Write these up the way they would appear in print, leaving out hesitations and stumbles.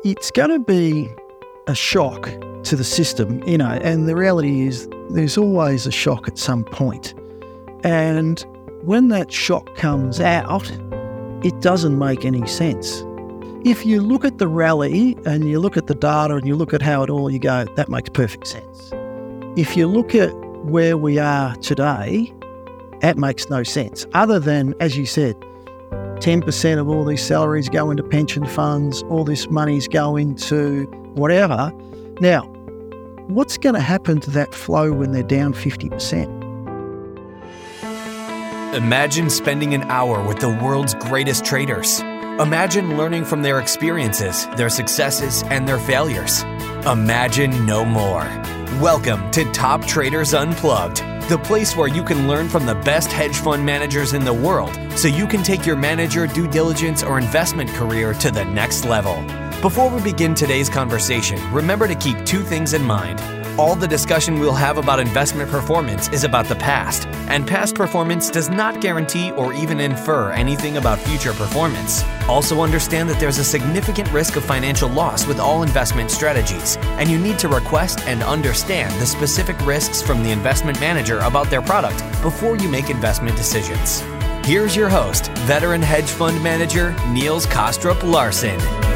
it's going to be a shock to the system, and the reality is there's always a shock at some point. And when that shock comes out, it doesn't make any sense. If you look at the rally and you look at the data and you look at how it all, you go, that makes perfect sense. If you look at where we are today, that makes no sense. Other than, as you said, 10% of all these salaries go into pension funds, all this money's going to whatever. Now, what's going to happen to that flow when they're down 50%? Imagine spending an hour with the world's greatest traders. Imagine learning from their experiences, their successes, and their failures. Imagine no more. Welcome to Top Traders Unplugged, the place where you can learn from the best hedge fund managers in the world so you can take your manager, due diligence, or investment career to the next level. Before we begin today's conversation, remember to keep two things in mind. All the discussion we'll have about investment performance is about the past, and past performance does not guarantee or even infer anything about future performance. Also understand that there's a significant risk of financial loss with all investment strategies, and you need to request and understand the specific risks from the investment manager about their product before you make investment decisions. Here's your host, veteran hedge fund manager Niels Kaastrup Larsen.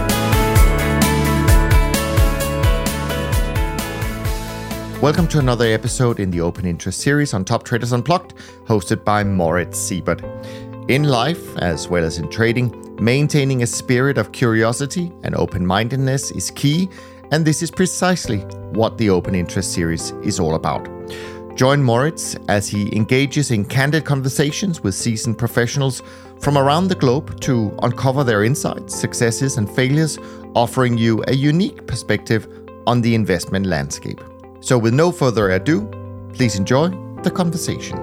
Welcome to another episode in the Open Interest series on Top Traders Unplugged, hosted by Moritz Siebert. In life, as well as in trading, maintaining a spirit of curiosity and open-mindedness is key, and this is precisely what the Open Interest series is all about. Join Moritz as he engages in candid conversations with seasoned professionals from around the globe to uncover their insights, successes, and failures, offering you a unique perspective on the investment landscape. So with no further ado, please enjoy the conversation.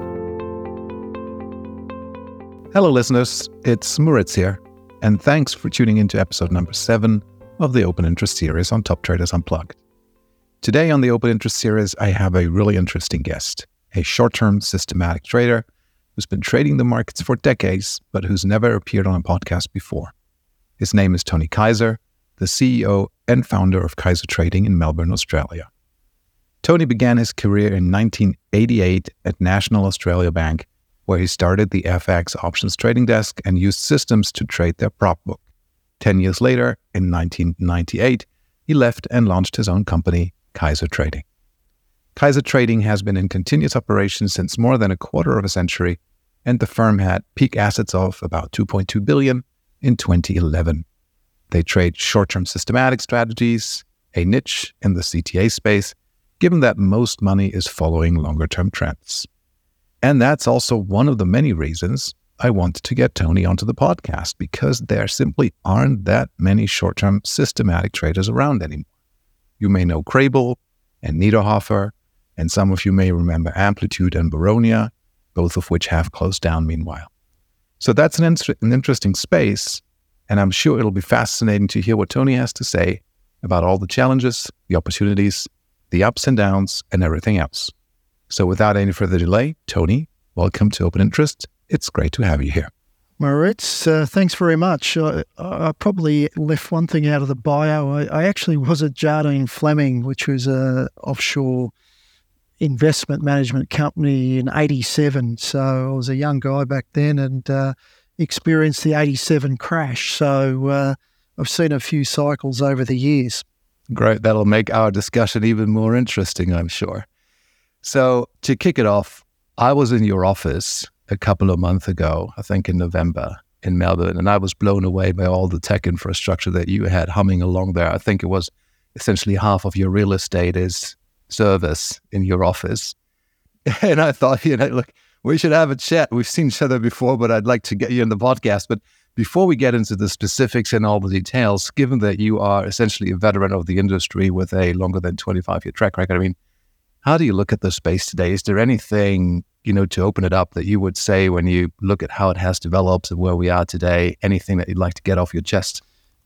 Hello listeners, it's Moritz here, and thanks for tuning into episode number 7 of the Open Interest series on Top Traders Unplugged. Today on the Open Interest series, I have a really interesting guest, a short-term systematic trader who's been trading the markets for decades, but who's never appeared on a podcast before. His name is Tony Kaiser, the CEO and founder of Kaiser Trading in Melbourne, Australia. Tony began his career in 1988 at National Australia Bank, where he started the FX options trading desk and used systems to trade their prop book. 10 years later, in 1998, he left and launched his own company, Kaiser Trading. Kaiser Trading has been in continuous operation since more than a quarter of a century, and the firm had peak assets of about $2.2 billion in 2011. They trade short-term systematic strategies, a niche in the CTA space, given that most money is following longer-term trends. And that's also one of the many reasons I wanted to get Tony onto the podcast, because there simply aren't that many short-term systematic traders around anymore. You may know Crable and Niederhofer, and some of you may remember Amplitude and Baronia, both of which have closed down meanwhile. So that's an interesting space, and I'm sure it'll be fascinating to hear what Tony has to say about all the challenges, the opportunities, the ups and downs, and everything else. So without any further delay, Tony, welcome to Open Interest. It's great to have you here. Moritz, thanks very much. I probably left one thing out of the bio. I actually was at Jardine Fleming, which was an offshore investment management company in 87. So I was a young guy back then and experienced the 87 crash. So I've seen a few cycles over the years. Great. That'll make our discussion even more interesting, I'm sure. So to kick it off, I was in your office a couple of months ago, I think in November in Melbourne, and I was blown away by all the tech infrastructure that you had humming along there. I think it was essentially half of your real estate is service in your office. And I thought, look, we should have a chat. We've seen each other before, but I'd like to get you in the podcast. But before we get into the specifics and all the details, given that you are essentially a veteran of the industry with a longer than 25-year track record, I mean, how do you look at the space today? Is there anything, to open it up that you would say when you look at how it has developed and where we are today, anything that you'd like to get off your chest?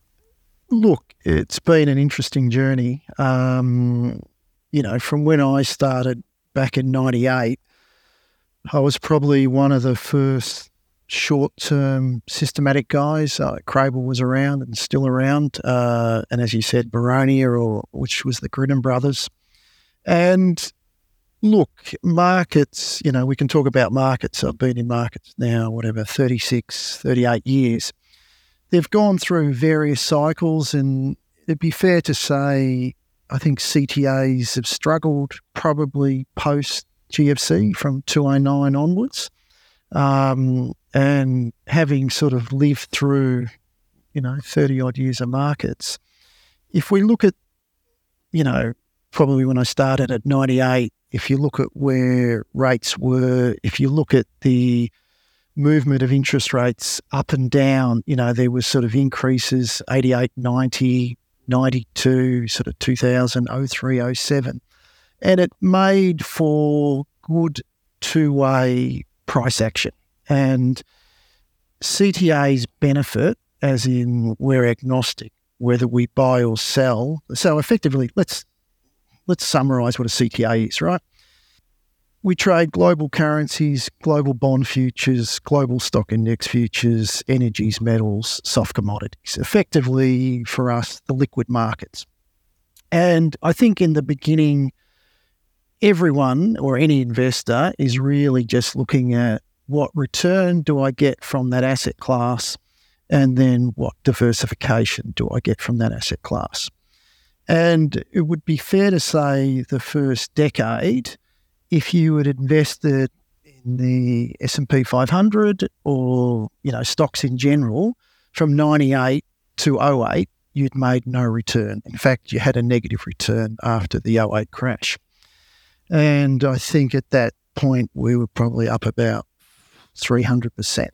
Look, it's been an interesting journey. From when I started back in 98, I was probably one of the first short-term systematic guys. Crable was around and still around. And as you said, Baronia, which was the Grinham brothers. And look, markets, we can talk about markets. I've been in markets now, 36, 38 years. They've gone through various cycles, and it'd be fair to say I think CTAs have struggled probably post-GFC from 2009 onwards. And having sort of lived through, 30-odd years of markets, if we look at, probably when I started at 98, if you look at where rates were, if you look at the movement of interest rates up and down, there was sort of increases, 88, 90, 92, sort of 2000, 03, 07. And it made for good two-way price action. And CTAs benefit, as in we're agnostic, whether we buy or sell. So effectively, let's summarise what a CTA is, right? We trade global currencies, global bond futures, global stock index futures, energies, metals, soft commodities. Effectively, for us, the liquid markets. And I think in the beginning, everyone or any investor is really just looking at what return do I get from that asset class, and then what diversification do I get from that asset class. And it would be fair to say the first decade, if you had invested in the S&P 500 or, stocks in general, from 98 to 08, you'd made no return. In fact, you had a negative return after the 08 crash. And I think at that point, we were probably up about 300%.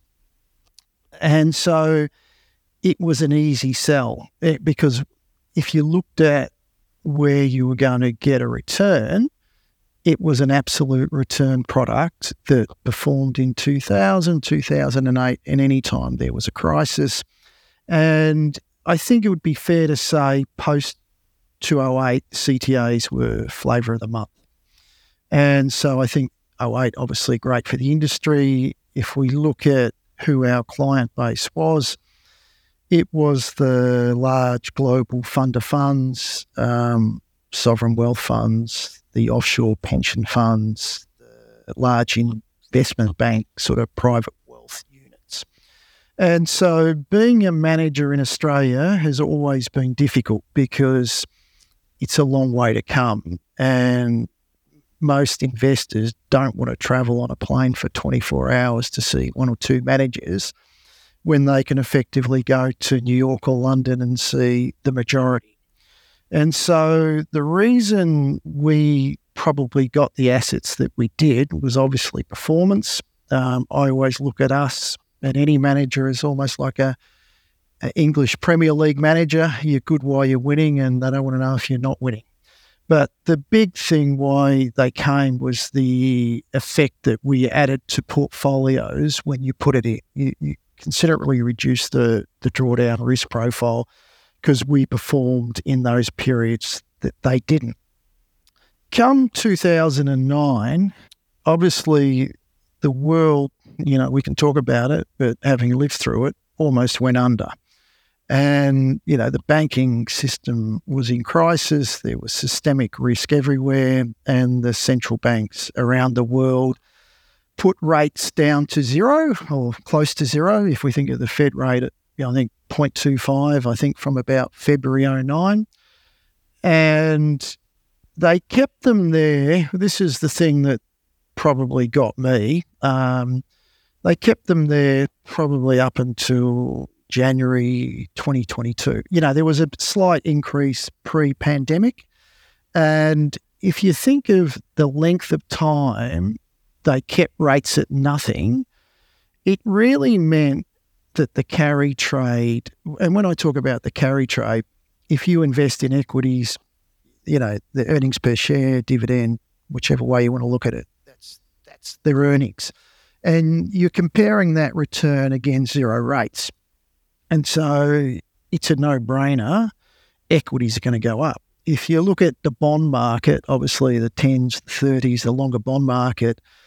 And so it was an easy sell because if you looked at where you were going to get a return, it was an absolute return product that performed in 2000, 2008, and any time there was a crisis. And I think it would be fair to say post-2008, CTAs were flavour of the month. And so I think 08, obviously great for the industry. If we look at who our client base was, it was the large global fund of funds, sovereign wealth funds, the offshore pension funds, the large investment bank sort of private wealth units. And so being a manager in Australia has always been difficult because it's a long way to come, and most investors don't want to travel on a plane for 24 hours to see one or two managers when they can effectively go to New York or London and see the majority. And so the reason we probably got the assets that we did was obviously performance. I always look at us and any manager as almost like an English Premier League manager. You're good while you're winning, and they don't want to know if you're not winning. But the big thing why they came was the effect that we added to portfolios when you put it in. You considerably reduced the drawdown risk profile because we performed in those periods that they didn't. Come 2009, obviously the world, we can talk about it, but having lived through it, almost went under. And, the banking system was in crisis. There was systemic risk everywhere, and the central banks around the world put rates down to zero or close to zero. If we think of the Fed rate at, I think 0.25, I think from about February 09. And they kept them there. This is the thing that probably got me. They kept them there probably up until January 2022. There was a slight increase pre-pandemic. And if you think of the length of time they kept rates at nothing, it really meant that the carry trade, and when I talk about the carry trade, if you invest in equities, the earnings per share, dividend, whichever way you want to look at it, that's their earnings. And you're comparing that return against zero rates. And so it's a no-brainer. Equities are going to go up. If you look at the bond market, obviously the 10s, the 30s, the longer bond market,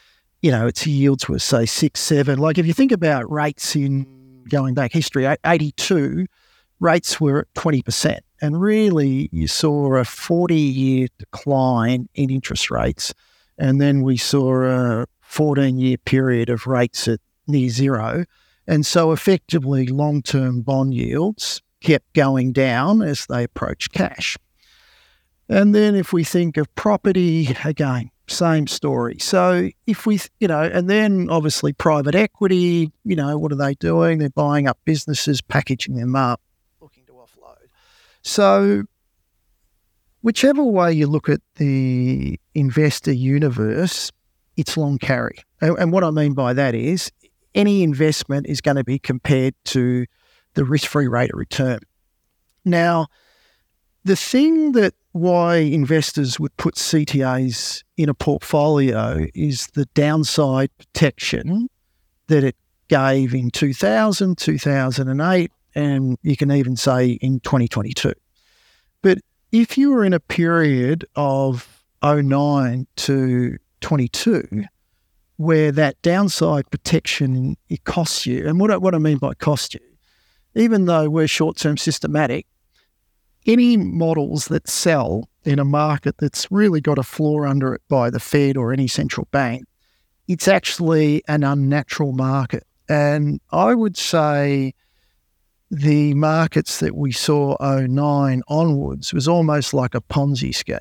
its yields were, say, 6, 7. Like if you think about rates in going back history, 82, rates were at 20%. And really you saw a 40-year decline in interest rates. And then we saw a 14-year period of rates at near zero. And so effectively long-term bond yields kept going down as they approached cash. And then if we think of property, again, same story. So if we, and then obviously private equity, what are they doing? They're buying up businesses, packaging them up, looking to offload. So whichever way you look at the investor universe, it's long carry. And what I mean by that is any investment is going to be compared to the risk-free rate of return. Now, the thing that why investors would put CTAs in a portfolio is the downside protection that it gave in 2000, 2008, and you can even say in 2022. But if you were in a period of 09 to 22 where that downside protection, it costs you, and what I mean by cost you, even though we're short-term systematic, any models that sell in a market that's really got a floor under it by the Fed or any central bank, it's actually an unnatural market. And I would say the markets that we saw 09 onwards was almost like a Ponzi scheme.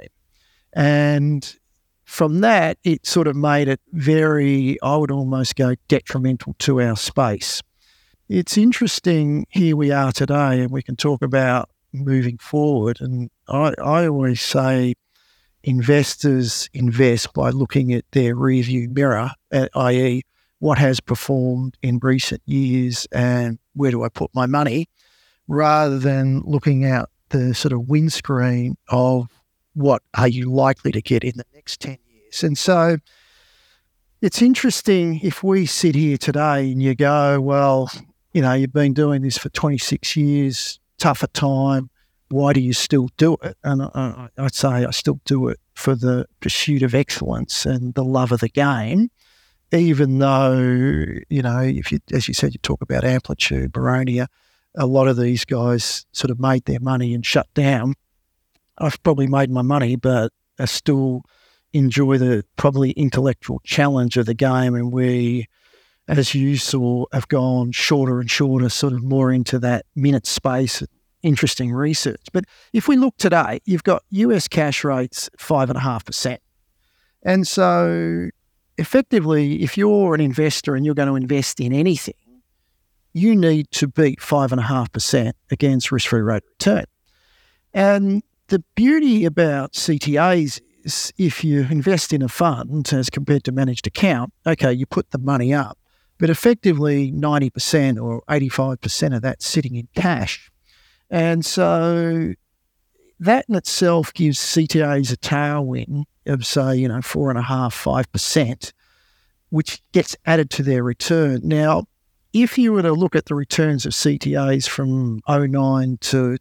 And from that, it sort of made it very, I would almost go detrimental to our space. It's interesting, here we are today, and we can talk about moving forward. And I always say investors invest by looking at their rearview mirror, i.e. what has performed in recent years and where do I put my money, rather than looking out the sort of windscreen of what are you likely to get in the next 10 years. And so it's interesting if we sit here today and you go, well, you've been doing this for 26 years, tougher time, why do you still do it? And I'd say I still do it for the pursuit of excellence and the love of the game, even though, if you, as you said, you talk about Amplitude, Baronia, a lot of these guys sort of made their money and shut down. I've probably made my money, but I still enjoy the probably intellectual challenge of the game, and we, as you saw, have gone shorter and shorter, sort of more into that minute space, interesting research. But if we look today, you've got US cash rates 5.5%. And so effectively, if you're an investor and you're going to invest in anything, you need to beat 5.5% against risk-free rate of return. And the beauty about CTAs is if you invest in a fund as compared to managed account, okay, you put the money up, but effectively 90% or 85% of that's sitting in cash. And so that in itself gives CTAs a tailwind of, say, 4.5%, 5%, which gets added to their return. Now, if you were to look at the returns of CTAs from 09 to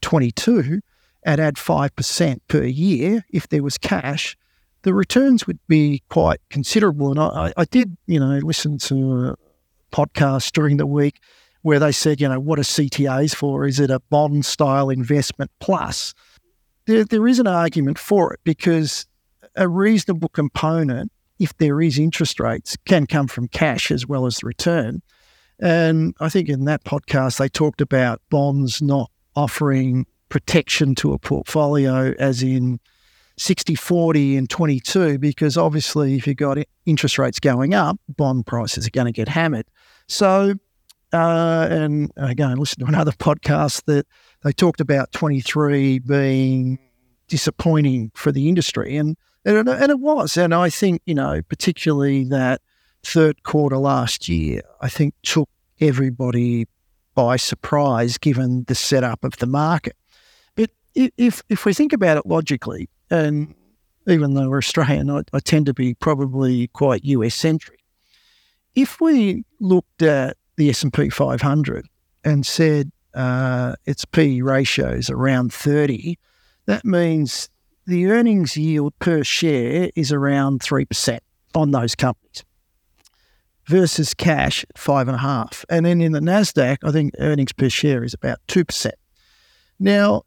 22 and add 5% per year, if there was cash, the returns would be quite considerable. And I did, listen to a podcast during the week where they said, what are CTAs for? Is it a bond-style investment plus? There is an argument for it because a reasonable component, if there is interest rates, can come from cash as well as the return. And I think in that podcast, they talked about bonds not offering protection to a portfolio as in 60-40 and 22, because obviously if you've got interest rates going up, bond prices are going to get hammered. So, and again, listen to another podcast that they talked about 23 being disappointing for the industry. And it was. And I think, particularly that third quarter last year, I think took everybody by surprise given the setup of the market. But if we think about it logically, and even though we're Australian, I tend to be probably quite US-centric. If we looked at the S&P 500 and said its P/E ratio is around 30, that means the earnings yield per share is around 3% on those companies. versus cash at 5.5%. And then in the NASDAQ, I think earnings per share is about 2%. Now,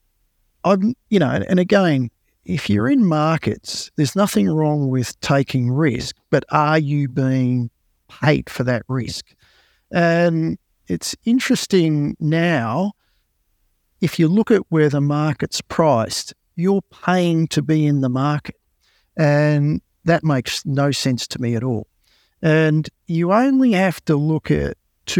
and again, if you're in markets, there's nothing wrong with taking risk, but are you being paid for that risk? And it's interesting now, if you look at where the market's priced, you're paying to be in the market. And that makes no sense to me at all. And you only have to look at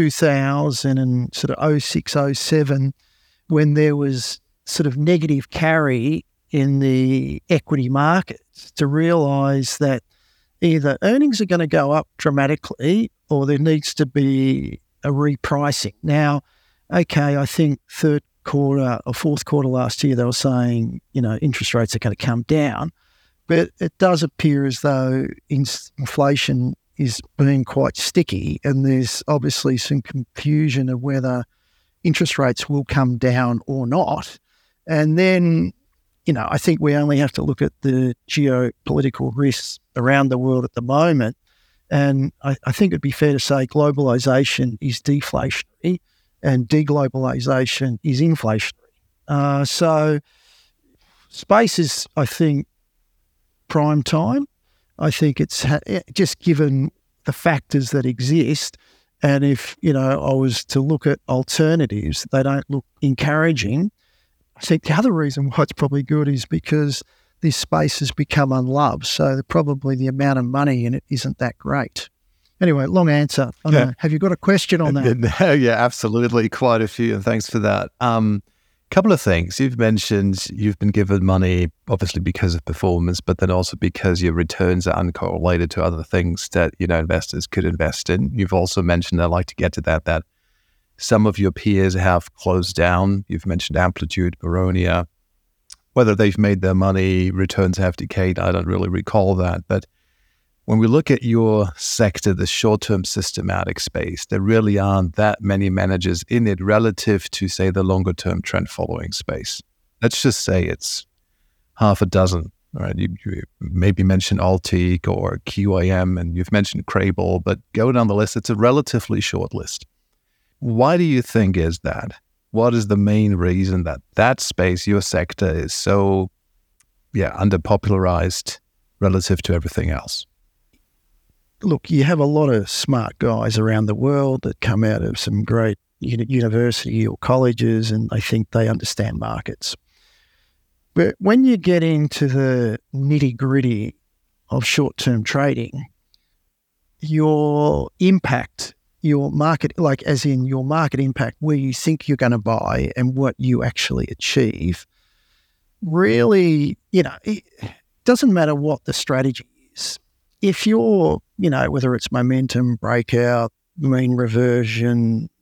2000 and sort of 06, 07, when there was sort of negative carry in the equity markets to realise that either earnings are going to go up dramatically or there needs to be a repricing. Now, okay, I think third quarter or fourth quarter last year, they were saying, interest rates are going to come down. But it does appear as though inflation is being quite sticky, and there's obviously some confusion of whether interest rates will come down or not. And then, I think we only have to look at the geopolitical risks around the world at the moment. And I think it'd be fair to say globalization is deflationary and deglobalization is inflationary. So space is, I think, prime time. I think it's just given the factors that exist. And if, I was to look at alternatives, they don't look encouraging. I think the other reason why it's probably good is because this space has become unloved. So probably the amount of money in it isn't that great. Anyway, long answer. I don't know. Have you got a question on that? Yeah, absolutely. Quite a few. And thanks for that. Couple of things. You've mentioned you've been given money, obviously because of performance, but then also because your returns are uncorrelated to other things that, investors could invest in. You've also mentioned, I'd like to get to that some of your peers have closed down. You've mentioned Amplitude, Baronia. Whether they've made their money, returns have decayed, I don't really recall that. But when we look at your sector, the short-term systematic space, there really aren't that many managers in it relative to, say, the longer-term trend-following space. Let's just say it's half a dozen. All right, you maybe mentioned Altic or QIM, and you've mentioned Crable, but go down the list, it's a relatively short list. Why do you think is that? What is the main reason that space, your sector, is so, underpopularized relative to everything else? Look, you have a lot of smart guys around the world that come out of some great university or colleges, and they think they understand markets. But when you get into the nitty-gritty of short-term trading, your impact, your market, as in your market impact, where you think you're going to buy and what you actually achieve, really, it doesn't matter what the strategy is. If you're, whether it's momentum, breakout, mean reversion,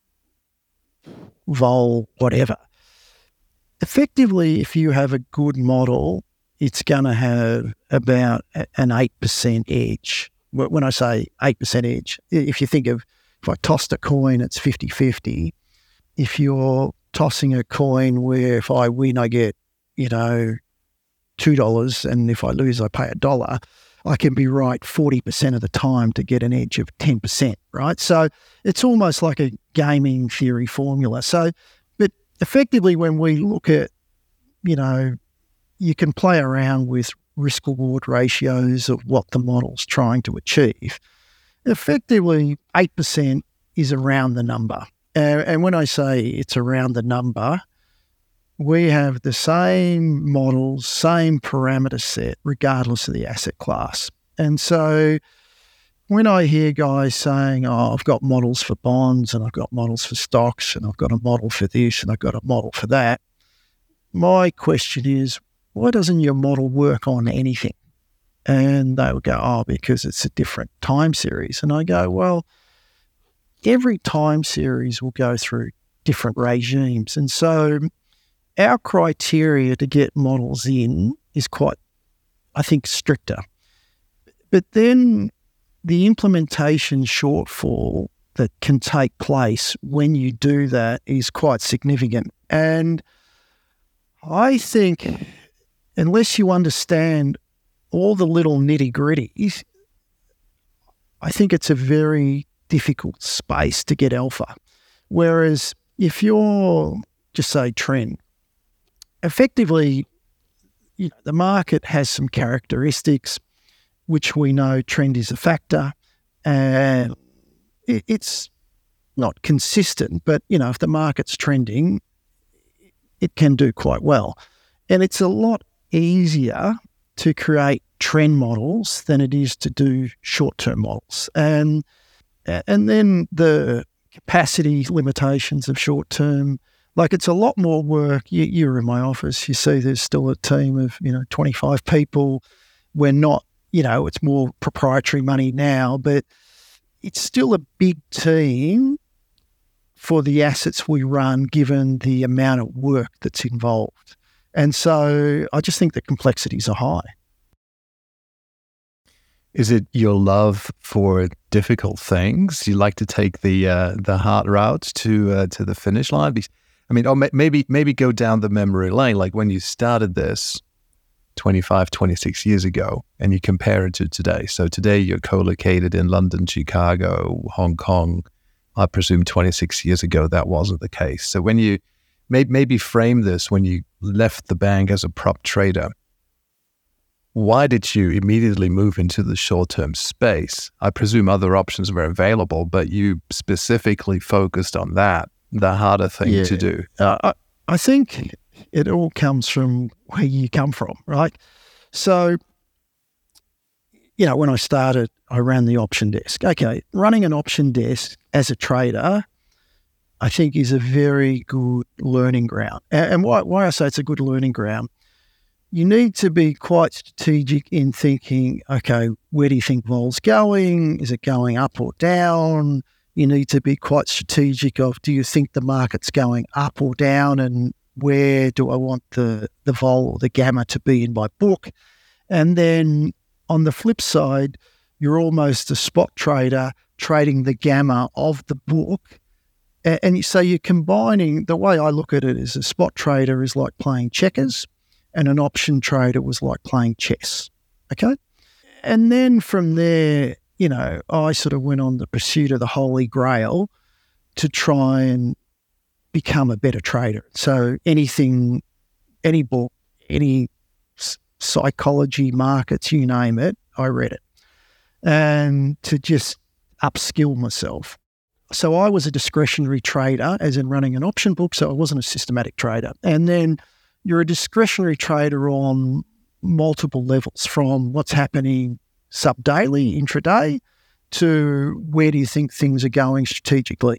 vol, whatever, effectively, if you have a good model, it's going to have about an 8% edge. When I say 8% edge, if you think of, if I tossed a coin, it's 50-50. If you're tossing a coin where if I win, I get, $2, and if I lose, I pay $1, I can be right 40% of the time to get an edge of 10%, right? So it's almost like a gaming theory formula. So, but effectively when we look at, you can play around with risk-reward ratios of what the model's trying to achieve. Effectively, 8% is around the number. And when I say it's around the number, we have the same models, same parameter set, regardless of the asset class. And so when I hear guys saying, I've got models for bonds and I've got models for stocks and I've got a model for this and I've got a model for that, my question is, why doesn't your model work on anything? And they would go, because it's a different time series. And I go, well, every time series will go through different regimes. And so our criteria to get models in is quite, I think, stricter. But then the implementation shortfall that can take place when you do that is quite significant. And I think unless you understand all the little nitty-gritties, I think it's a very difficult space to get alpha. Whereas if you're, just say, trend, effectively, the market has some characteristics which we know trend is a factor, and it's not consistent, but, if the market's trending, it can do quite well. And it's a lot easier to create trend models than it is to do short-term models. And then the capacity limitations of short-term, like it's a lot more work. You're in my office, you see there's still a team of, 25 people. We're not, it's more proprietary money now, but it's still a big team for the assets we run, given the amount of work that's involved. And so I just think the complexities are high. Is it your love for difficult things? You like to take the hard route to the finish line? Or maybe go down the memory lane, like when you started this 25, 26 years ago, and you compare it to today. So today you're co-located in London, Chicago, Hong Kong. I presume 26 years ago that wasn't the case. So when you maybe frame this, when you left the bank as a prop trader, why did you immediately move into the short-term space? I presume other options were available, but you specifically focused on that, the harder thing to do. I think it all comes from where you come from, right? So, when I started, I ran the option desk. Okay, running an option desk as a trader, I think, is a very good learning ground. And why I say it's a good learning ground, you need to be quite strategic in thinking, okay, where do you think vol's going? Is it going up or down? You need to be quite strategic of, do you think the market's going up or down, and where do I want the vol or the gamma to be in my book? And then on the flip side, you're almost a spot trader trading the gamma of the book. And so you're combining, the way I look at it is a spot trader is like playing checkers, and an option trader was like playing chess, okay? And then from there, I sort of went on the pursuit of the Holy Grail to try and become a better trader. So anything, any book, any psychology, markets, you name it, I read it. And to just upskill myself. So I was a discretionary trader, as in running an option book, so I wasn't a systematic trader. And then you're a discretionary trader on multiple levels, from what's happening sub-daily, intraday, to where do you think things are going strategically.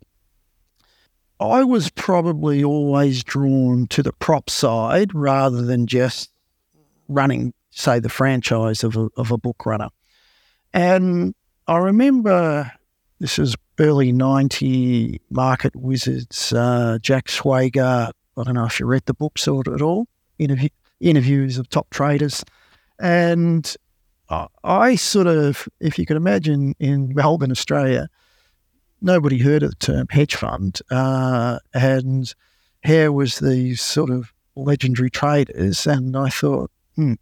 I was probably always drawn to the prop side rather than just running, say, the franchise of a book runner. And I remember, this is early 90 market wizards, Jack Schwager. I don't know if you read the books at all, interviews of top traders. And I sort of, if you could imagine, in Melbourne, Australia, nobody heard of the term hedge fund. And here was these sort of legendary traders. And I thought,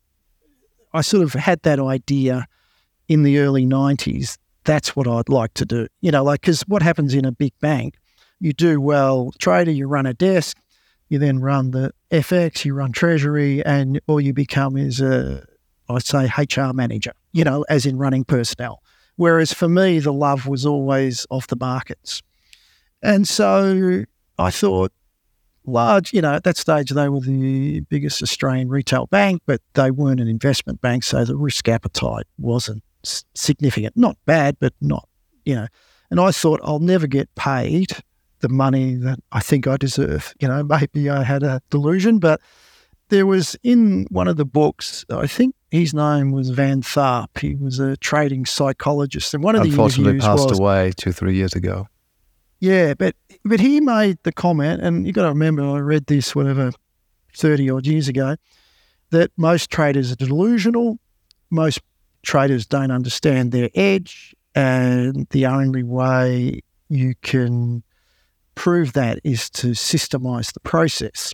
I sort of had that idea in the early 90s. That's what I'd like to do. Because what happens in a big bank, you do well, trader, you run a desk, you then run the FX, you run treasury, and all you become is I'd say HR manager, as in running personnel. Whereas for me, the love was always off the markets. And so I thought, large, at that stage, they were the biggest Australian retail bank, but they weren't an investment bank, so the risk appetite wasn't significant. Not bad, but not, And I thought, I'll never get paid the money that I think I deserve. Maybe I had a delusion, but there was, in one of the books, I think his name was Van Tharp. He was a trading psychologist, and one of the unfortunately passed away 2-3 years ago. Yeah, but he made the comment, and you got to remember, I read this 30 odd years ago, that most traders are delusional. Most traders don't understand their edge, and the only way you can prove that is to systemize the process.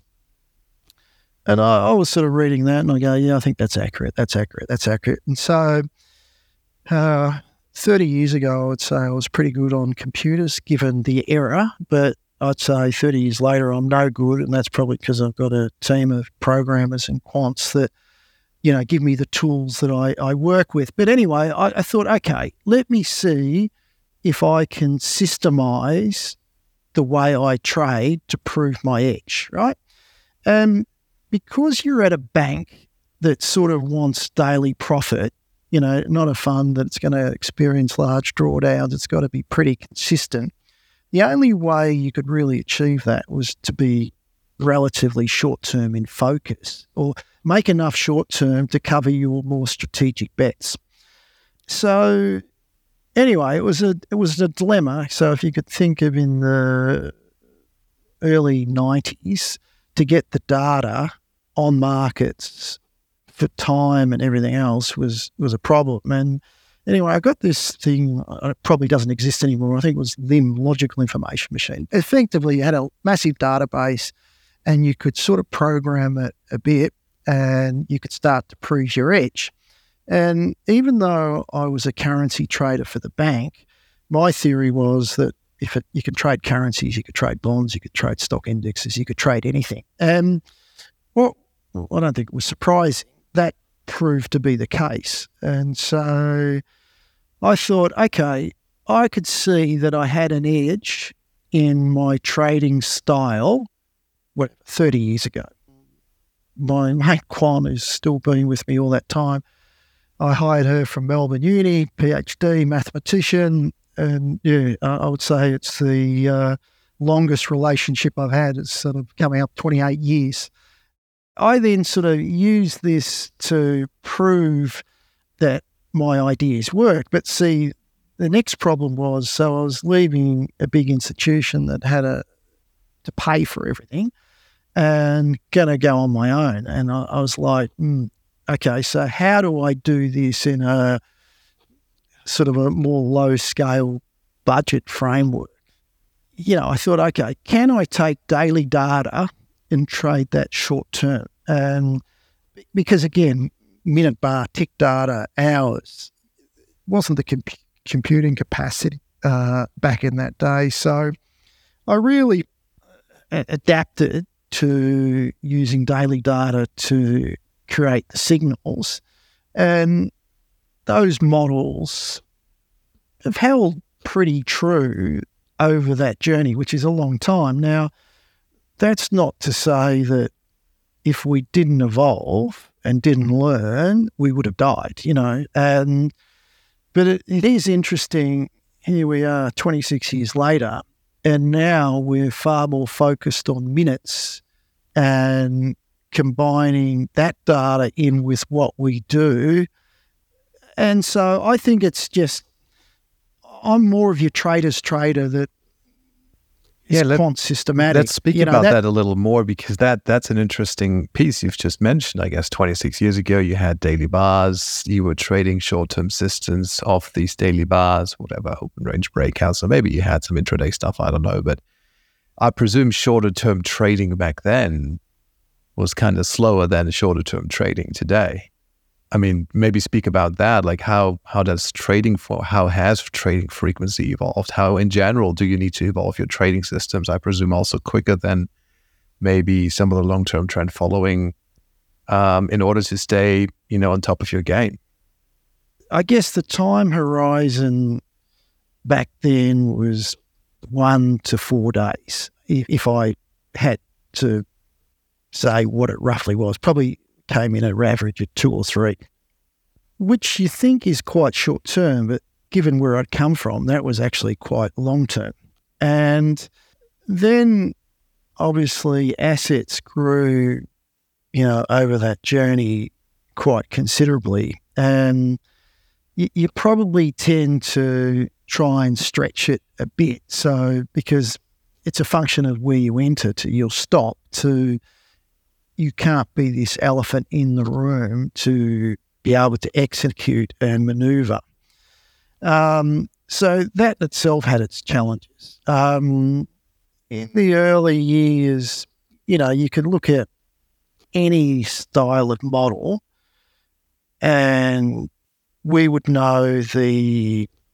And I was sort of reading that, and I go, yeah, I think that's accurate. And so 30 years ago, I would say I was pretty good on computers given the era, but I'd say 30 years later, I'm no good, and that's probably because I've got a team of programmers and quants that, give me the tools that I work with. But anyway, I thought, okay, let me see if I can systemize the way I trade to prove my edge, right? And because you're at a bank that sort of wants daily profit, not a fund that's going to experience large drawdowns, it's got to be pretty consistent. The only way you could really achieve that was to be relatively short-term in focus, or make enough short-term to cover your more strategic bets. So anyway, it was a dilemma. So if you could think of in the early 90s, to get the data on markets for time and everything else was a problem. And anyway, I got this thing, it probably doesn't exist anymore. I think it was LIM, Logical Information Machine. Effectively, you had a massive database and you could sort of program it a bit and you could start to prove your edge. And even though I was a currency trader for the bank, my theory was that you could trade currencies, you could trade bonds, you could trade stock indexes, you could trade anything. And well, I don't think it was surprising. That proved to be the case. And so I thought, okay, I could see that I had an edge in my trading style 30 years ago. My mate Quan, who's still been with me all that time, I hired her from Melbourne Uni, PhD, mathematician, and I would say it's the longest relationship I've had. It's sort of coming up 28 years. I then sort of used this to prove that my ideas work. But see, the next problem was, so I was leaving a big institution that had to pay for everything and going to go on my own. And I was like, okay, so how do I do this in a sort of a more low-scale budget framework? I thought, okay, can I take daily data and trade that short term? And because, again, minute bar, tick data, hours, wasn't the computing capacity back in that day. So I really adapted to using daily data to create the signals. And those models have held pretty true over that journey, which is a long time. Now, that's not to say that if we didn't evolve and didn't learn, we would have died, But it is interesting. Here we are 26 years later, and now we're far more focused on minutes and combining that data in with what we do. And so I think it's just, I'm more of your trader's trader that is quant systematic. Let's speak about that a little more, because that's an interesting piece you've just mentioned. I guess 26 years ago, you had daily bars, you were trading short-term systems off these daily bars, whatever, open range breakouts, or maybe you had some intraday stuff, I don't know. But I presume shorter-term trading back then was kind of slower than shorter-term trading today. I mean, maybe speak about that. Like how has trading frequency evolved? How in general do you need to evolve your trading systems? I presume also quicker than maybe some of the long-term trend following in order to stay, on top of your game. I guess the time horizon back then was 1 to 4 days. If I had to say what it roughly was, probably came in at an average of 2 or 3, which you think is quite short term, but given where I'd come from, that was actually quite long term. And then obviously assets grew, over that journey quite considerably. And you probably tend to try and stretch it a bit. So because it's a function of where you enter to your stop to, you can't be this elephant in the room to be able to execute and maneuver. So that itself had its challenges. In the early years, you could look at any style of model and we would know the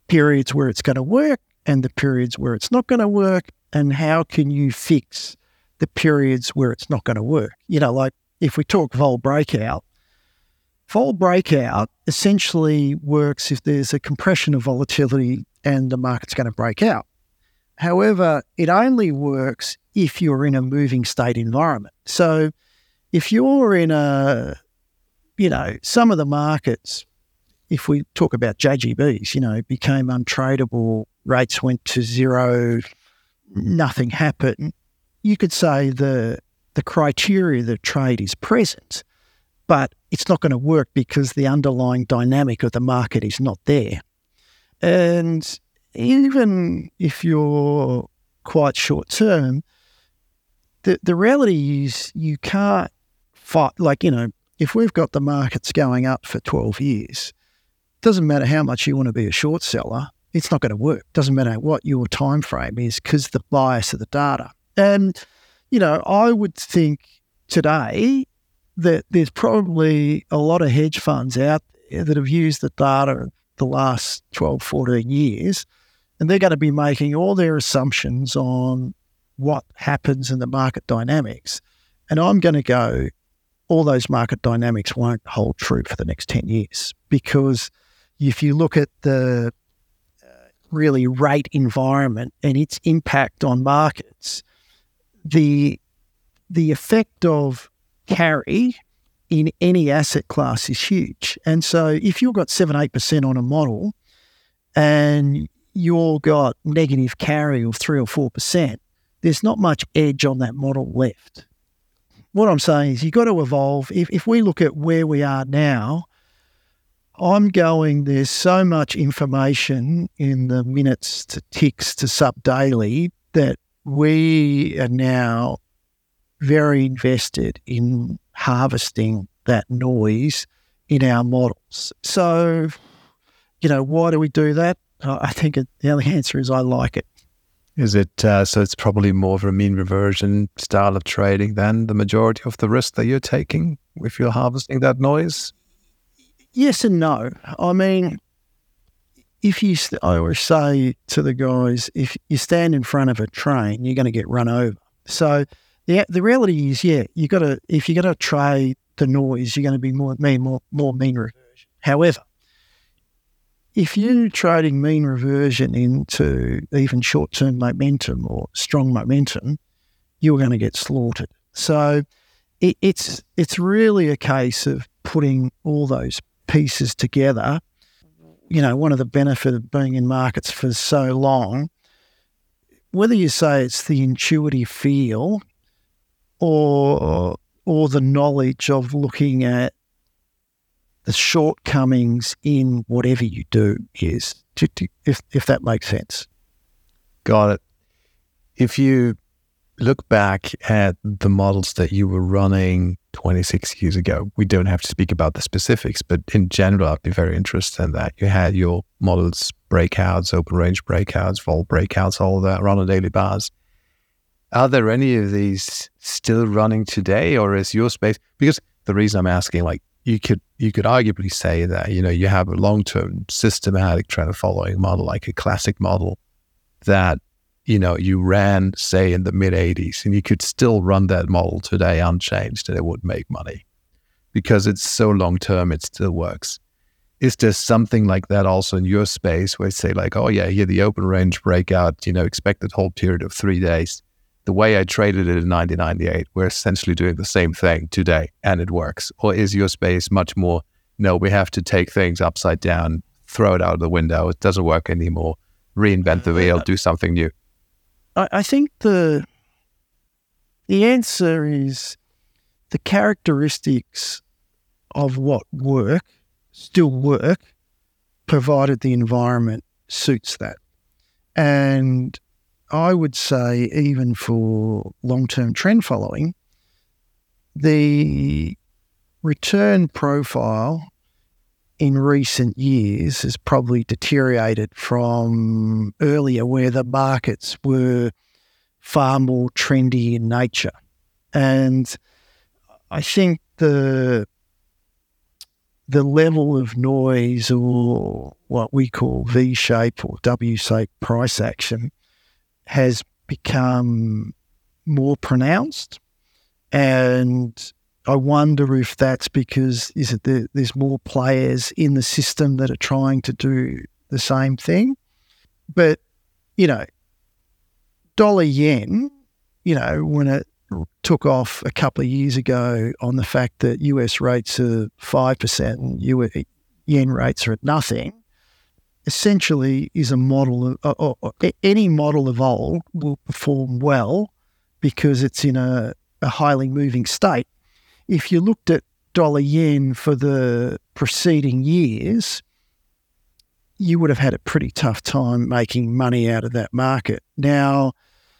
periods where it's going to work and the periods where it's not going to work, and how can you fix the periods where it's not going to work? Like if we talk vol breakout essentially works if there's a compression of volatility and the market's going to break out. However, it only works if you're in a moving state environment. So if you're in some of the markets, if we talk about JGBs, became untradeable, rates went to zero, nothing happened, you could say the criteria of the trade is present, but it's not going to work because the underlying dynamic of the market is not there. And even if you're quite short term, the reality is you can't fight, if we've got the markets going up for 12 years, doesn't matter how much you want to be a short seller, it's not going to work. Doesn't matter what your time frame is because the bias of the data. And, I would think today that there's probably a lot of hedge funds out there that have used the data of the last 12, 14 years, and they're going to be making all their assumptions on what happens in the market dynamics. And I'm going to go, all those market dynamics won't hold true for the next 10 years, because if you look at the really rate environment and its impact on markets, the effect of carry in any asset class is huge. And so if you've got 7-8% on a model and you've got negative carry of 3 or 4%, there's not much edge on that model left. What I'm saying is you've got to evolve. If we look at where we are now, there's so much information in the minutes to ticks to sub-daily that we are now very invested in harvesting that noise in our models. So, why do we do that? I think the only answer is I like it. Is it, so it's probably more of a mean reversion style of trading than the majority of the risk that you're taking if you're harvesting that noise? Yes and no. I mean, I always say to the guys, if you stand in front of a train, you're going to get run over. So the reality is, if you're going to trade the noise, you're going to be more mean reversion. However, if you're trading mean reversion into even short-term momentum or strong momentum, you're going to get slaughtered. So it's really a case of putting all those pieces together. One of the benefits of being in markets for so long, whether you say it's the intuitive feel or the knowledge of looking at the shortcomings in whatever you do is, if that makes sense. Got it. If you look back at the models that you were running 26 years ago, we don't have to speak about the specifics, but in general, I'd be very interested in that. You had your models, breakouts, open range breakouts, vol breakouts, all of that run on daily bars. Are there any of these still running today, or is your space? Because the reason I'm asking, you could arguably say that, you have a long-term systematic trend following model, like a classic model that, you ran, say, in the mid-'80s, and you could still run that model today unchanged and it would make money because it's so long-term, it still works. Is there something like that also in your space where you say here, the open range breakout, expected hold period of 3 days. The way I traded it in 1998, we're essentially doing the same thing today and it works? Or is your space much more, no, we have to take things upside down, throw it out of the window, it doesn't work anymore, reinvent the wheel, do something new? I think the answer is the characteristics of what work still work, provided the environment suits that. And I would say even for long-term trend following, the return profile in recent years has probably deteriorated from earlier where the markets were far more trendy in nature. And I think the the level of noise, or what we call V-shape or W-shape price action, has become more pronounced. And I wonder if that's because there's more players in the system that are trying to do the same thing. But, dollar yen, when it took off a couple of years ago on the fact that US rates are 5% and yen rates are at nothing, essentially is a model of, any model of old will perform well because it's in a highly moving state. If you looked at dollar yen for the preceding years, you would have had a pretty tough time making money out of that market. Now,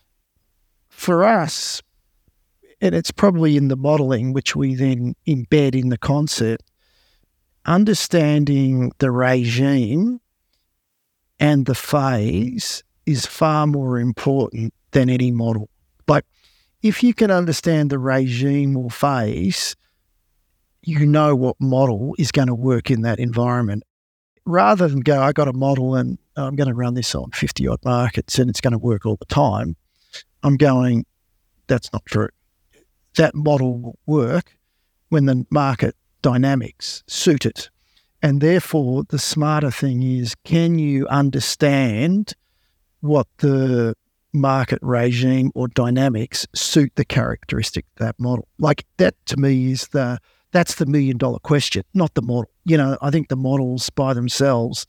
for us, and it's probably in the modelling, which we then embed in the concept, understanding the regime and the phase is far more important than any model. Like, if you can understand the regime or phase, you know what model is going to work in that environment. Rather than go, I got a model and I'm going to run this on 50-odd markets and it's going to work all the time, I'm going, that's not true. That model will work when the market dynamics suit it. And therefore, the smarter thing is, can you understand what the market regime or dynamics suit the characteristic of that model? Like, that to me is that's the $1 million question, not the model. I think the models by themselves,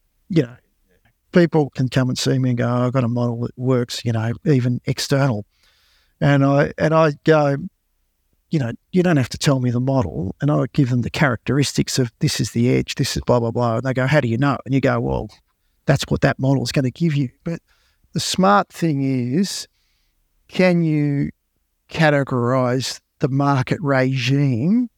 people can come and see me and go, I've got a model that works, even external. And I go, you don't have to tell me the model. And I would give them the characteristics of, this is the edge, this is blah, blah, blah. And they go, how do you know? And you go, well, that's what that model is going to give you. But the smart thing is, can you categorize the market regime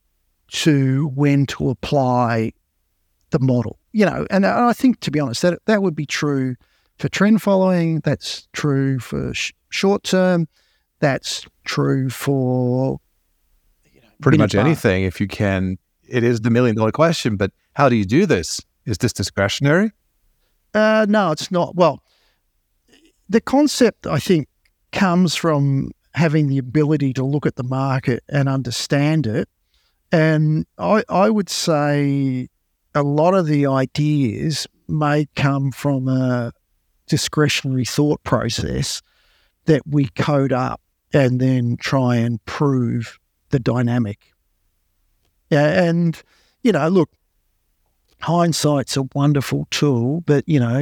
to when to apply the model? And I think, to be honest, that would be true for trend following. That's true for short term. That's true for pretty much anything. If you can, it is the $1 million question, but how do you do this? Is this discretionary? No, it's not. Well, the concept, I think, comes from having the ability to look at the market and understand it. And I would say a lot of the ideas may come from a discretionary thought process that we code up and then try and prove the dynamic. Yeah, and, look, hindsight's a wonderful tool, but,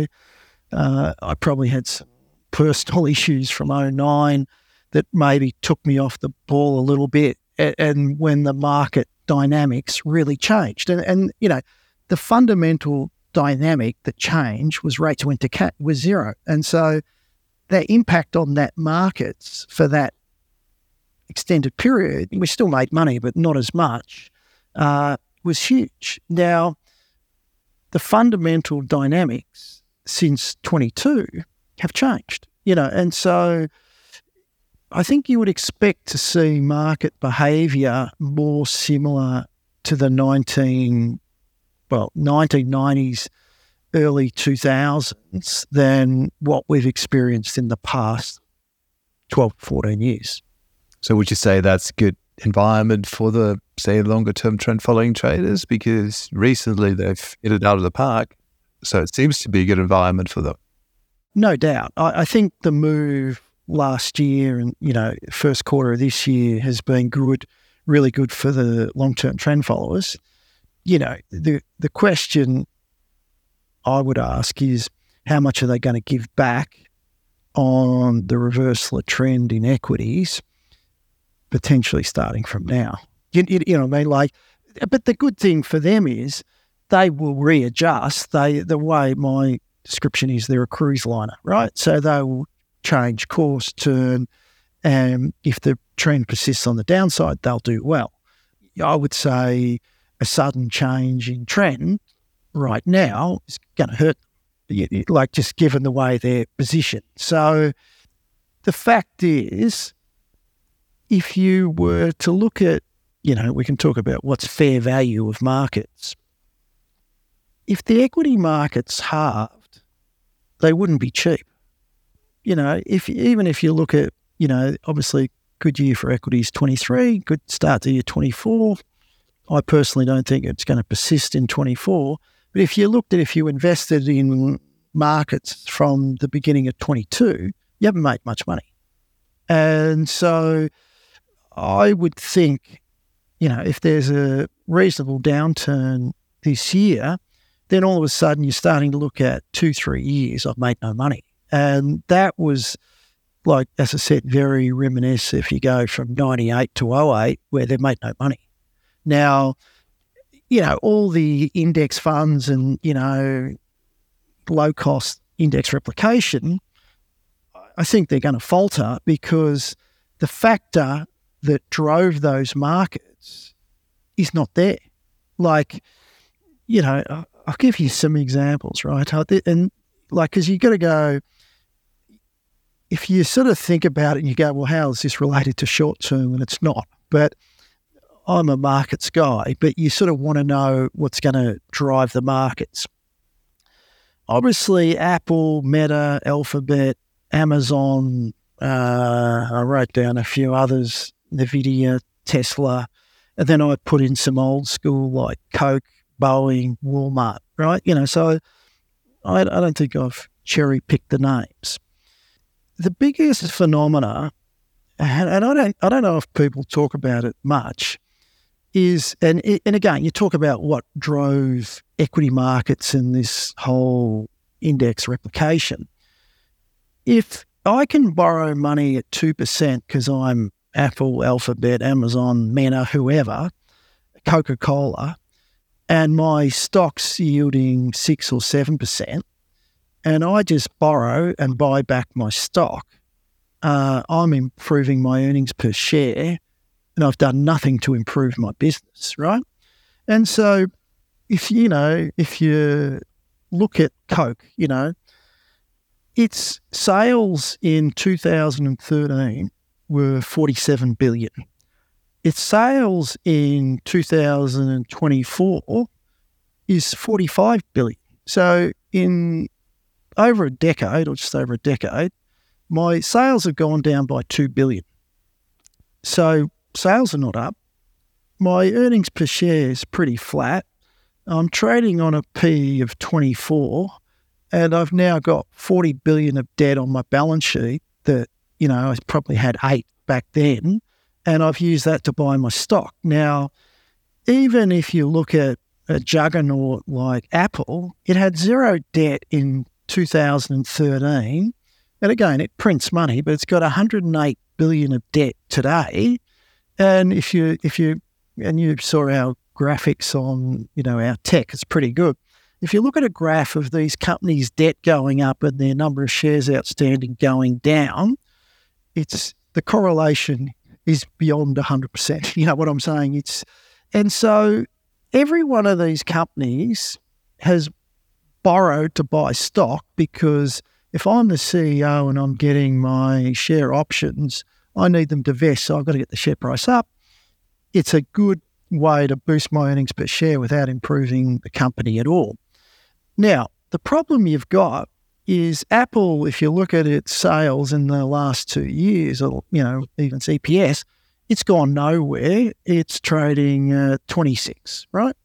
I probably had some personal issues from 2009 that maybe took me off the ball a little bit, and when the market dynamics really changed. And the fundamental dynamic that changed was rates went to was zero. And so the impact on that markets for that extended period, we still made money, but not as much, was huge. Now, the fundamental dynamics since 22 have changed, and so I think you would expect to see market behaviour more similar to the 1990s, early 2000s than what we've experienced in the past 12, 14 years. So would you say that's a good environment for the, say, longer-term trend-following traders? Because recently they've hit it out of the park, so it seems to be a good environment for them. No doubt. I think the move last year and, first quarter of this year has been good, really good for the long-term trend followers. The question I would ask is, how much are they going to give back on the reversal of trend in equities, potentially starting from now? You know what I mean? Like, but the good thing for them is they will readjust. The way my description is, they're a cruise liner, right? So they will change course, turn, and if the trend persists on the downside, they'll do well. I would say a sudden change in trend right now is going to hurt, like, just given the way they're positioned. So the fact is, if you were to look at, we can talk about what's fair value of markets. If the equity markets halved, they wouldn't be cheap. Even if you look at, obviously good year for equities 23, good start to year 24. I personally don't think it's going to persist in 24. But if you invested in markets from the beginning of 22, you haven't made much money. And so I would think, if there's a reasonable downturn this year, then all of a sudden you're starting to look at 2-3 years, I've made no money. And that was, like, as I said, very reminiscent if you go from 98 to 08, where they made no money. Now, all the index funds and, low-cost index replication, I think they're going to falter because the factor that drove those markets is not there. Like, I'll give you some examples, right? And because you got to go, if you sort of think about it and you go, well, how is this related to short term? And it's not. But I'm a markets guy, but you sort of want to know what's going to drive the markets. Obviously, Apple, Meta, Alphabet, Amazon, I wrote down a few others, NVIDIA, Tesla, and then I put in some old school like Coke, Boeing, Walmart, right? So I don't think I've cherry-picked the names. The biggest phenomena, and I don't know if people talk about it much, is, and again, you talk about what drove equity markets and this whole index replication. If I can borrow money at 2% because I'm Apple, Alphabet, Amazon, Meta, whoever, Coca-Cola, and my stock's yielding 6 or 7%, and I just borrow and buy back my stock, I'm improving my earnings per share, and I've done nothing to improve my business, right? And so if you look at Coke, its sales in 2013 were $47 billion. Its sales in 2024 is $45 billion. So in over a decade, or just over a decade, my sales have gone down by $2 billion. So sales are not up. My earnings per share is pretty flat. I'm trading on a P of 24, and I've now got $40 billion of debt on my balance sheet that, I probably had 8 back then, and I've used that to buy my stock. Now, even if you look at a juggernaut like Apple, it had zero debt in 2013, and again, it prints money, but it's got $108 billion of debt today. And if you saw our graphics on, our tech, it's pretty good. If you look at a graph of these companies' debt going up and their number of shares outstanding going down, the correlation is beyond 100%. You know what I'm saying? And so every one of these companies has borrowed to buy stock, because if I'm the CEO and I'm getting my share options, I need them to vest, so I've got to get the share price up. It's a good way to boost my earnings per share without improving the company at all. Now, the problem you've got is Apple, if you look at its sales in the last 2 years, or, even its EPS, it's gone nowhere. It's trading 26, right?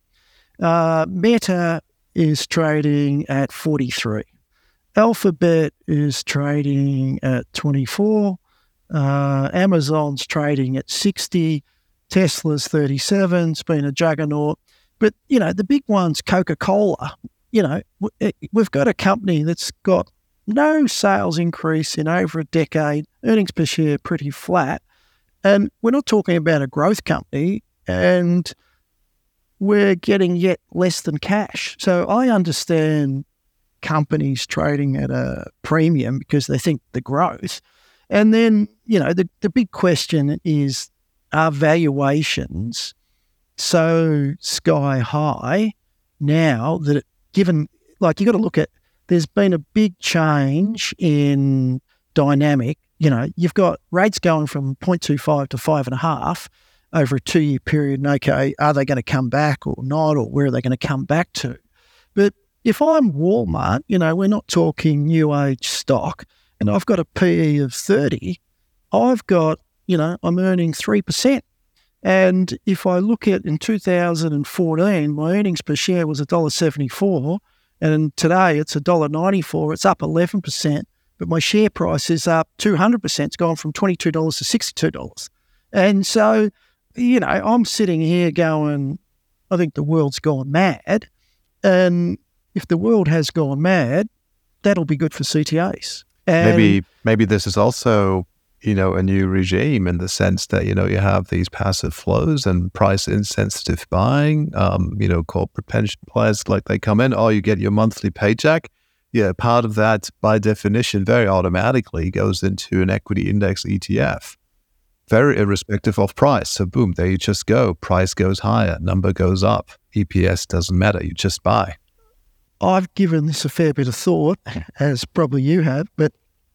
Meta is trading at 43. Alphabet is trading at 24. Amazon's trading at 60. Tesla's 37. It's been a juggernaut. But, the big one's Coca-Cola. We've got a company that's got no sales increase in over a decade, earnings per share pretty flat, and we're not talking about a growth company, and we're getting yet less than cash. So I understand companies trading at a premium because they think the growth. And then, the big question is, are valuations so sky high now that given, you got to look at, there's been a big change in dynamic. You've got rates going from 0.25 to 5.5, over a 2-year period. And okay, are they going to come back or not, or where are they going to come back to? But if I'm Walmart, we're not talking new age stock, and I've got a PE of 30, I've got, I'm earning 3%. And if I look at in 2014, my earnings per share was $1.74, and today it's $1.94. It's up 11%, but my share price is up 200%. It's gone from $22 to $62. And so, I'm sitting here going, I think the world's gone mad. And if the world has gone mad, that'll be good for CTAs. And maybe this is also, a new regime in the sense that, you have these passive flows and price insensitive buying, corporate pension plans, like they come in, you get your monthly paycheck. Yeah, part of that, by definition, very automatically goes into an equity index ETF, very irrespective of price. So boom, there you just go. Price goes higher, number goes up. EPS doesn't matter, you just buy. I've given this a fair bit of thought, as probably you have, but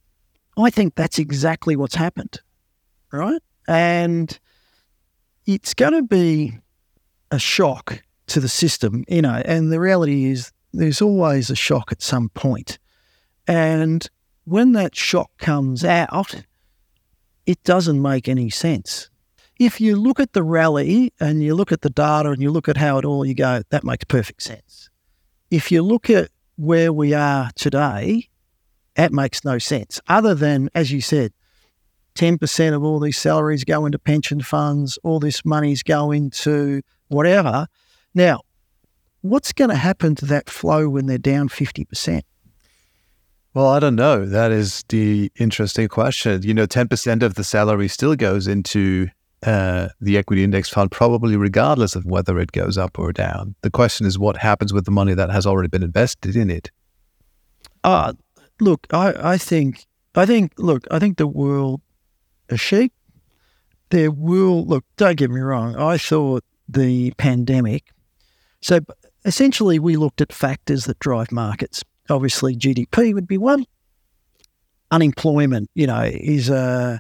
I think that's exactly what's happened, right? And it's going to be a shock to the system, and the reality is there's always a shock at some point. And when that shock comes out, it doesn't make any sense. If you look at the rally and you look at the data and you look at how it all, you go, that makes perfect sense. If you look at where we are today, that makes no sense, other than, as you said, 10% of all these salaries go into pension funds, all this money's go into whatever. Now, what's going to happen to that flow when they're down 50%? Well, I don't know. That is the interesting question. 10% of the salary still goes into the equity index fund, probably regardless of whether it goes up or down. The question is what happens with the money that has already been invested in it? Look, I think the world is sheep. There will, look, don't get me wrong, I thought the pandemic, so essentially we looked at factors that drive markets. Obviously GDP would be one. Unemployment, is is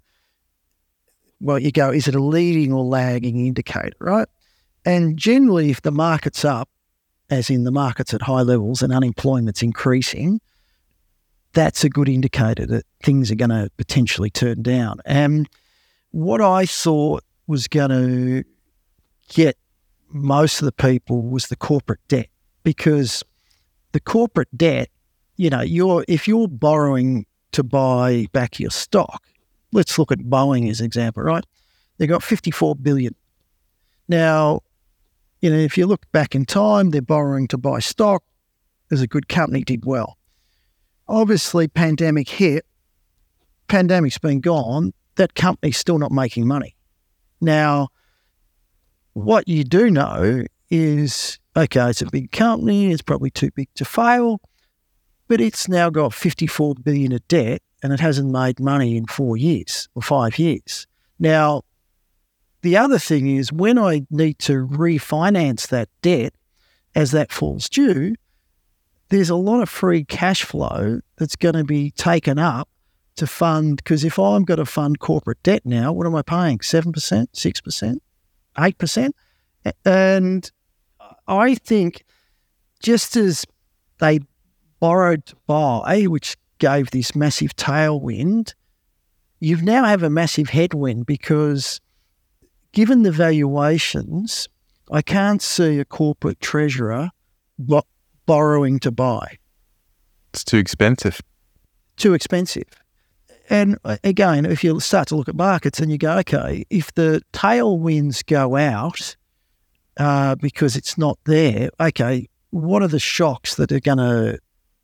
it a leading or lagging indicator, right? And generally if the market's up, as in the market's at high levels and unemployment's increasing, that's a good indicator that things are going to potentially turn down. And what I thought was going to get most of the people was the corporate debt, because the corporate debt, if you're borrowing to buy back your stock, let's look at Boeing as an example, right? They've got $54 billion. Now, if you look back in time, they're borrowing to buy stock. There's a good company, did well. Obviously, pandemic hit, pandemic's been gone, that company's still not making money. Now, what you do know is, okay, it's a big company, it's probably too big to fail, but it's now got $54 billion of debt and it hasn't made money in 4 years or 5 years. Now, the other thing is when I need to refinance that debt as that falls due, there's a lot of free cash flow that's going to be taken up to fund, because if I'm going to fund corporate debt now, what am I paying? 7%, 6%, 8%? And I think just as they borrowed to buy, which gave this massive tailwind, you now have a massive headwind, because given the valuations, I can't see a corporate treasurer borrowing to buy. It's too expensive. Too expensive. And again, if you start to look at markets and you go, okay, if the tailwinds go out because it's not there, okay, what are the shocks that are going to,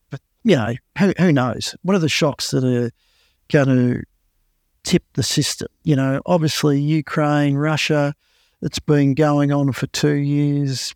who knows? What are the shocks that are going to tip the system? Obviously Ukraine, Russia, it's been going on for 2 years,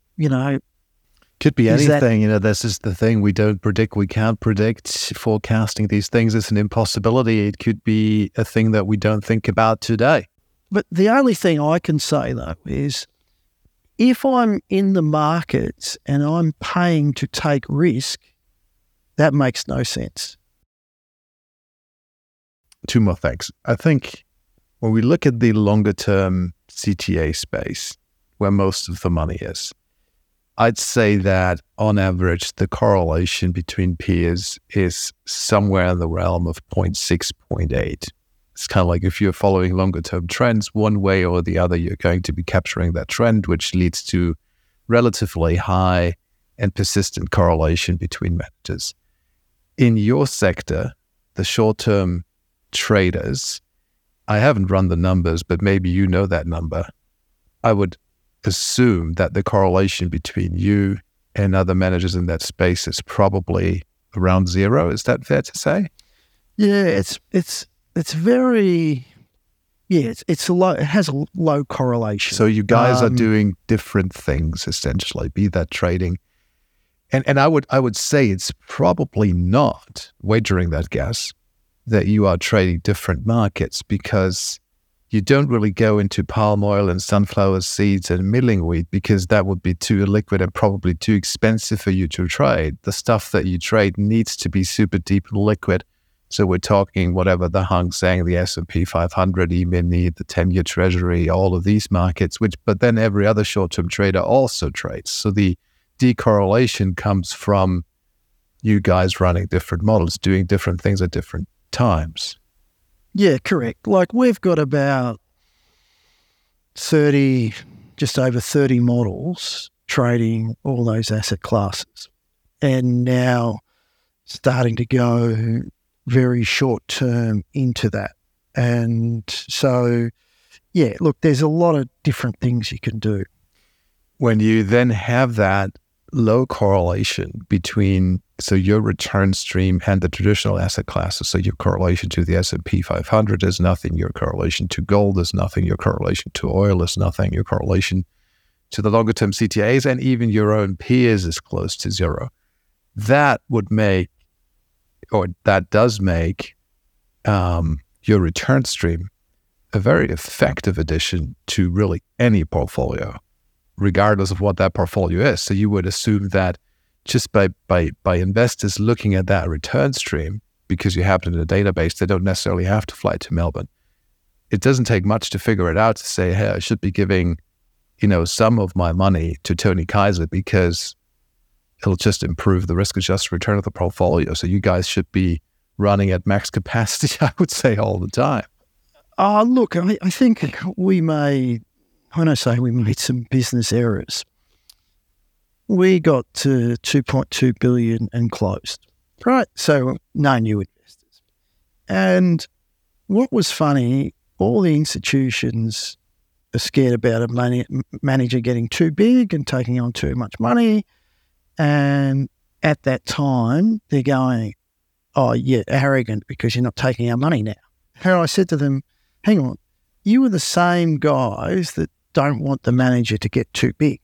Could be anything. This is the thing. We don't predict. We can't predict. Forecasting these things is an impossibility. It could be a thing that we don't think about today. But the only thing I can say, though, is if I'm in the markets and I'm paying to take risk, that makes no sense. Two more things. I think when we look at the longer term CTA space, where most of the money is, I'd say that on average, the correlation between peers is somewhere in the realm of 0.6, 0.8. It's kind of like if you're following longer term trends, one way or the other, you're going to be capturing that trend, which leads to relatively high and persistent correlation between managers. In your sector, the short-term traders, I haven't run the numbers, but maybe you know that number. I would assume that the correlation between you and other managers in that space is probably around zero. Is that fair to say? Yeah, it's very, it's a low. It has a low correlation. So you guys are doing different things essentially. Be that trading, and I would say it's probably not, wagering that guess, that you are trading different markets, because you don't really go into palm oil and sunflower seeds and milling wheat, because that would be too illiquid and probably too expensive for you to trade. The stuff that you trade needs to be super deep and liquid. So we're talking whatever the Hang Seng, the S&P 500, E-mini, the 10-year Treasury, all of these markets, but then every other short-term trader also trades. So the decorrelation comes from you guys running different models, doing different things at different times. Yeah, correct. Like we've got about 30, just over 30 models trading all those asset classes, and now starting to go very short term into that. And so, yeah, look, there's a lot of different things you can do. When you then have that low correlation between, so your return stream and the traditional asset classes, so your correlation to the S&P 500 is nothing, your correlation to gold is nothing, your correlation to oil is nothing, your correlation to the longer term CTAs and even your own peers is close to zero. That would make, or that does make your return stream a very effective addition to really any portfolio, regardless of what that portfolio is. So you would assume that just by investors looking at that return stream, because you have it in a database, they don't necessarily have to fly to Melbourne. It doesn't take much to figure it out to say, hey, I should be giving, some of my money to Tony Kaiser because it'll just improve the risk-adjusted return of the portfolio. So you guys should be running at max capacity, I would say, all the time. Look, I think when I say we made some business errors, we got to 2.2 billion and closed, right? So no new investors. And what was funny, all the institutions are scared about a manager getting too big and taking on too much money. And at that time, they're going, oh, yeah, arrogant because you're not taking our money now. And I said to them, hang on, you are the same guys that don't want the manager to get too big.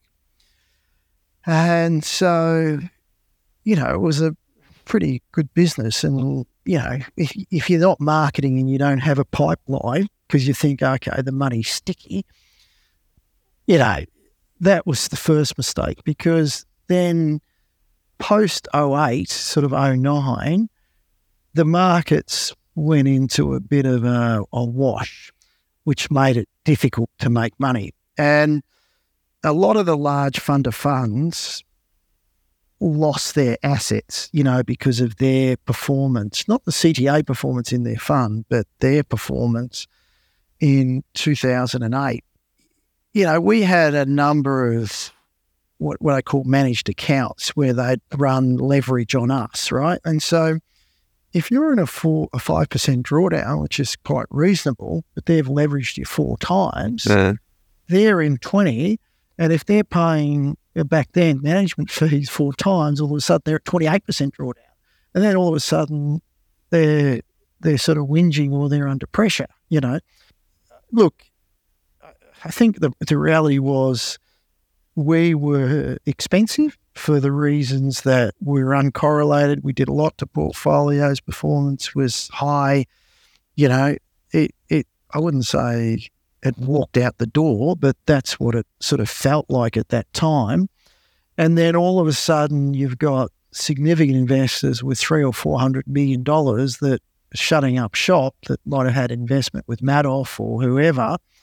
And so, it was a pretty good business. And, if you're not marketing and you don't have a pipeline because you think, okay, the money's sticky, that was the first mistake, because then post 08, sort of 09, the markets went into a bit of a wash, which made it difficult to make money. And a lot of the large fund of funds lost their assets, because of their performance, not the CTA performance in their fund, but their performance in 2008. We had a number of what I call managed accounts where they'd run leverage on us, right? And so if you're in a 5% drawdown, which is quite reasonable, but they've leveraged you 4 times, they're in 20, and if they're paying back then management fees 4 times, all of a sudden they're at 28% drawdown. And then all of a sudden they're sort of whinging or they're under pressure, Look, I think the reality was we were expensive for the reasons that we were uncorrelated. We did a lot to portfolios. Performance was high. I wouldn't say it walked out the door, but that's what it sort of felt like at that time. And then all of a sudden you've got significant investors with $300 or $400 million that are shutting up shop that might have had investment with Madoff or whoever.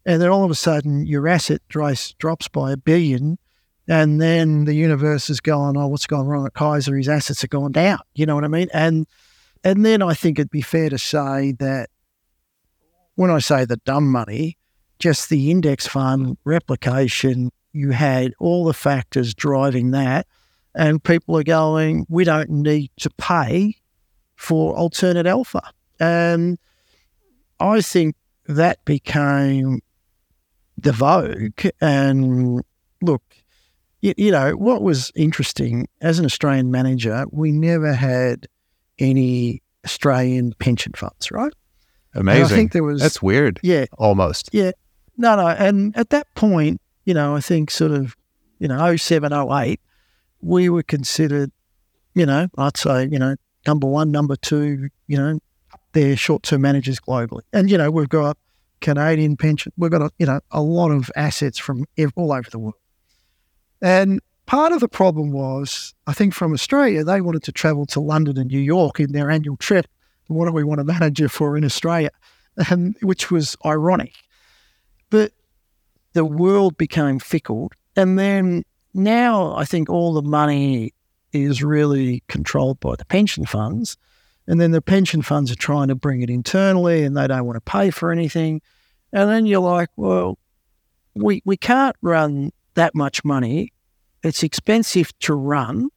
And then all of a sudden your asset drops by $1 billion, and then the universe is going, oh, what's gone wrong at Kaiser? His assets are going down. You know what I mean? And then I think it'd be fair to say that when I say the dumb money, just the index fund replication, you had all the factors driving that, and people are going, we don't need to pay for alternate alpha. And I think that became the vogue. And look, you know, what was interesting, as an Australian manager, we never had any Australian pension funds, right? Amazing. And I think there was... That's weird. Yeah. Almost. Yeah. No. And at that point, you know, I think sort of, you know, 07, 08, we were considered, you know, I'd say, you know, number one, number two, you know, they're short-term managers globally. And, you know, we've got Canadian pension. We've got, a lot of assets from all over the world. And part of the problem was, I think from Australia, they wanted to travel to London and New York in their annual trip. What do we want a manager for in Australia? Which was ironic. But the world became fickle. And then now I think all the money is really controlled by the pension funds. And then the pension funds are trying to bring it internally and they don't want to pay for anything. And then you're like, well, we can't run that much money. It's expensive to run.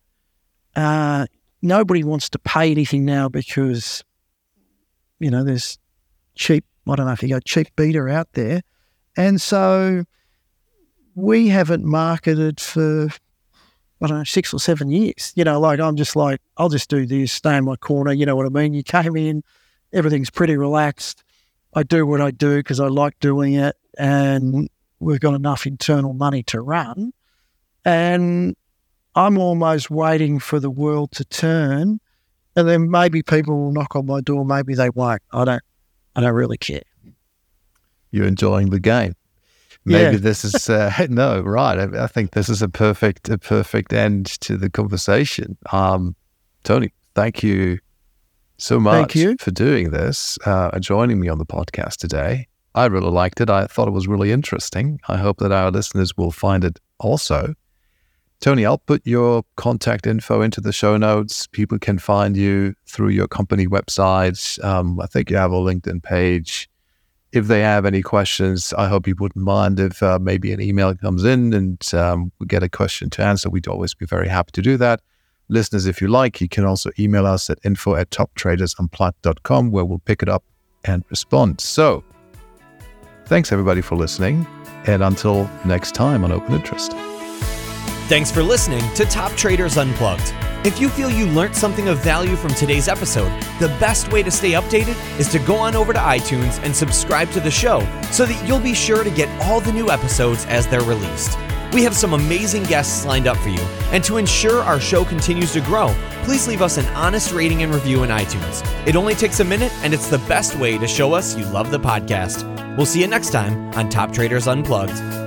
Nobody wants to pay anything now because, you know, there's cheap, I don't know if you go cheap beta out there. And so we haven't marketed for, I don't know, 6 or 7 years. You know, like I'm just like, I'll just do this, stay in my corner. You know what I mean? You came in, everything's pretty relaxed. I do what I do because I like doing it, and we've got enough internal money to run. And I'm almost waiting for the world to turn, and then maybe people will knock on my door, maybe they won't. I don't really care. You're enjoying the game. Maybe this is no, right. I think this is a perfect end to the conversation. Tony, thank you so much for doing this, joining me on the podcast today. I really liked it. I thought it was really interesting. I hope that our listeners will find it also. Tony, I'll put your contact info into the show notes. People can find you through your company website. I think you have a LinkedIn page. If they have any questions, I hope you wouldn't mind if maybe an email comes in and we get a question to answer. We'd always be very happy to do that. Listeners, if you like, you can also email us at info@toptradersunplugged.com, where we'll pick it up and respond. So, thanks everybody for listening, and until next time on Open Interest. Thanks for listening to Top Traders Unplugged. If you feel you learned something of value from today's episode, the best way to stay updated is to go on over to iTunes and subscribe to the show so that you'll be sure to get all the new episodes as they're released. We have some amazing guests lined up for you, and to ensure our show continues to grow, please leave us an honest rating and review in iTunes. It only takes a minute, and it's the best way to show us you love the podcast. We'll see you next time on Top Traders Unplugged.